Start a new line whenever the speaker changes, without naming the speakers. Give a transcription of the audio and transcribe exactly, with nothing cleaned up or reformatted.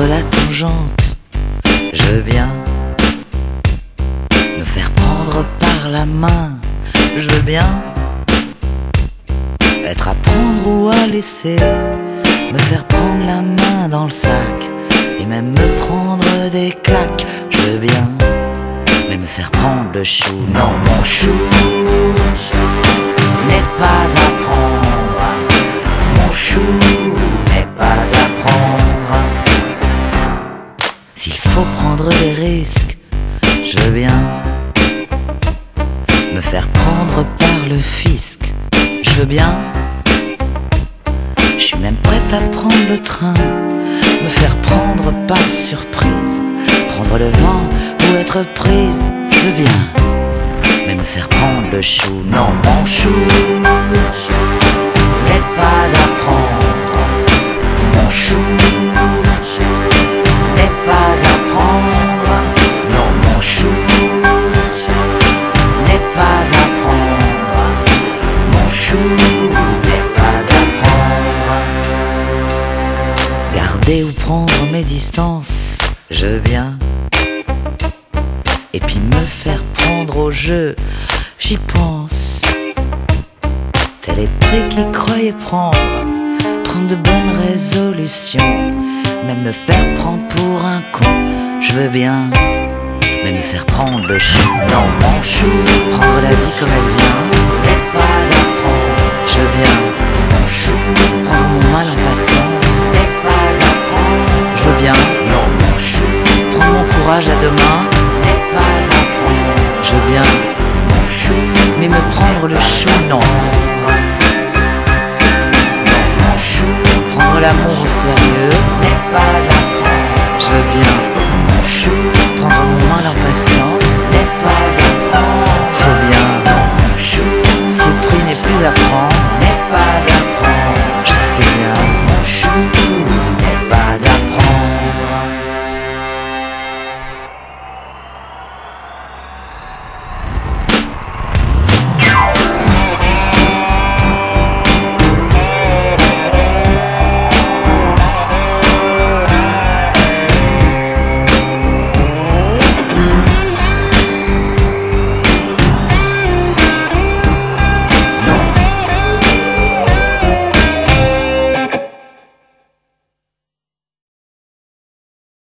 la tangente. Je veux bien me faire prendre par la main. Je veux bien être à prendre ou à laisser, me faire prendre la main dans le sac et même me prendre des claques. Je veux bien, mais me faire prendre le chou. Non, mon chou n'est pas à prendre. Mon chou n'est pas à prendre. S'il faut prendre des risques, je veux bien me faire prendre par le fisc. Je veux bien, je suis même prête à prendre le train, me faire prendre par surprise, prendre le vent ou être prise. Je veux bien, mais me faire prendre le chou. Non, mon chou n'est pas à prendre. Mon chou n'est pas à prendre. Non, mon chou n'est pas à prendre. Mon chou n'est pas à prendre. Garder ou prendre mes distances, je veux bien. Et puis me faire prendre au jeu, j'y pense. Tel est prêt qui croyait prendre, prendre de bonnes résolutions, même me faire prendre pour un con. Je veux bien, mais me faire prendre le chou. Non, mon chou, prendre la vie comme elle vient.